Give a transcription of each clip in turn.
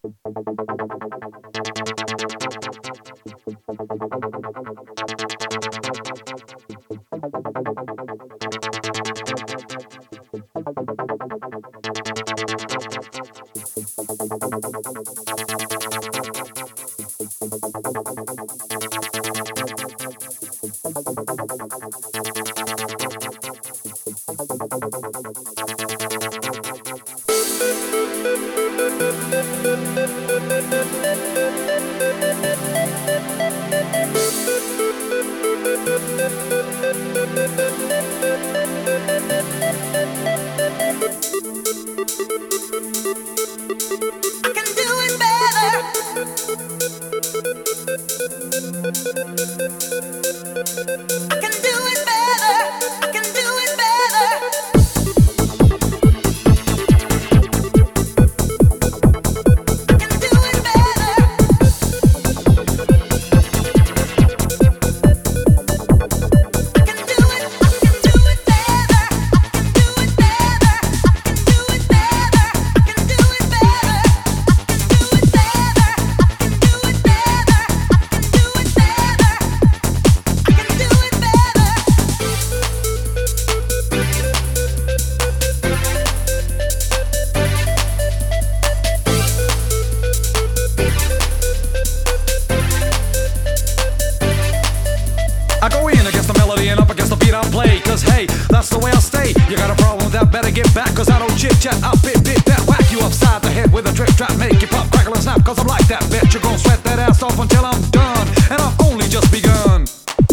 I go in against the melody and up against the beat I play. Cause hey, that's the way I stay. You got a problem with that, better get back. Cause I don't chit chat, I bit that. Whack you upside the head with a trip trap. Make you pop, crackle and snap. Cause I'm like that, bet you're gonna sweat that ass off until I'm done. And I've only just begun.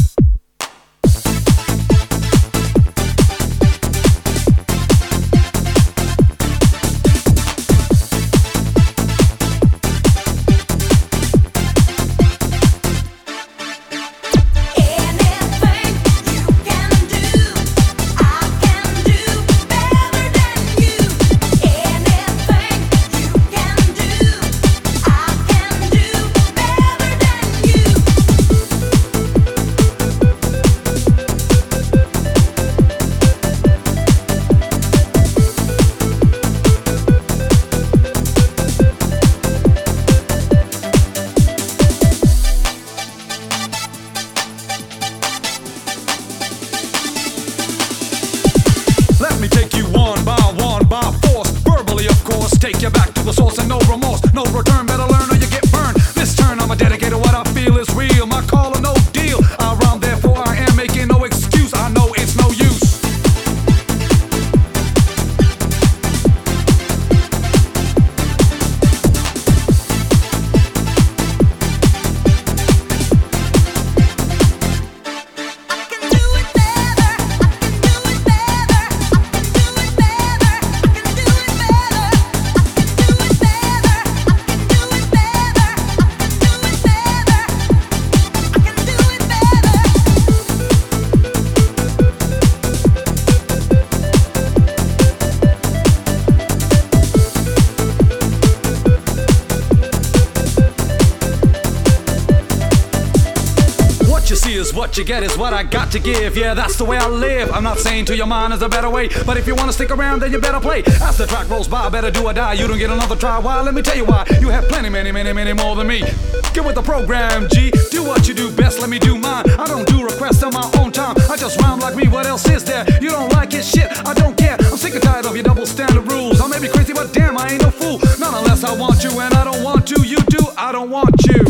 Let me take you one by force. Verbally, of course, take you back to the source and no remorse, no return. Better learn or you get burned. This turn, I'ma dedicate to what I feel is real. My call or no deal. I rhyme, therefore I am making no excuse. I know it's no use. What you see is what you get, is what I got to give. Yeah, that's the way I live. I'm not saying to your mind is a better way, but if you wanna stick around, then you better play. As the track rolls by, better do or die. You don't get another try. Why? Let me tell you why. You have plenty, many more than me. Get with the program, G. Do what you do best, let me do mine. I don't do requests on my own time. I just rhyme like me, what else is there? You don't like it, shit, I don't care. I'm sick and tired of your double standard rules. I may be crazy, but damn, I ain't no fool. Not unless I want you, and I don't want to. You do, I don't want you.